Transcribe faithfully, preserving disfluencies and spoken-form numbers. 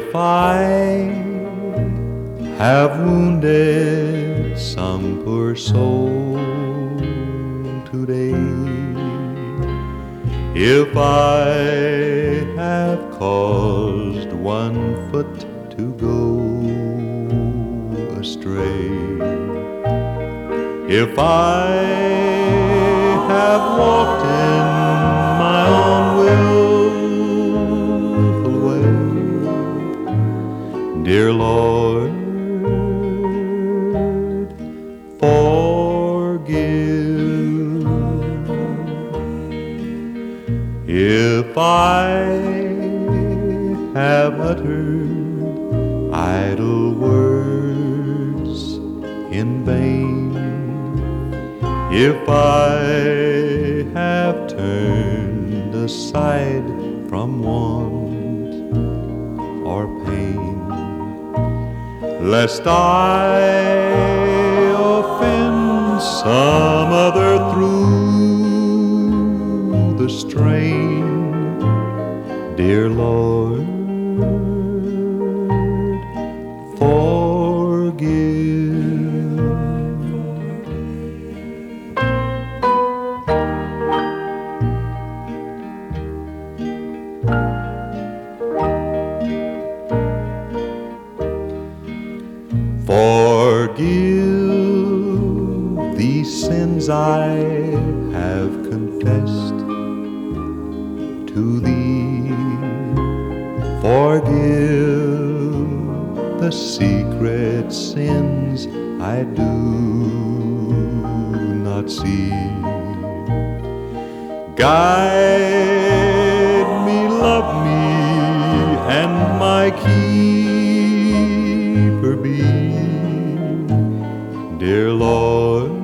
If I have wounded some poor soul today, if I have caused one foot to go astray, if I have walked in my own willful way, dear Lord, forgive. If I have uttered idle words in vain, if I have turned aside from want or pain, lest I offend some other through the strain, dear Lord, forgive. Forgive these sins I have confessed to Thee. Forgive the secret sins I do not see. Guide me, love me, and my keeper be, dear Lord,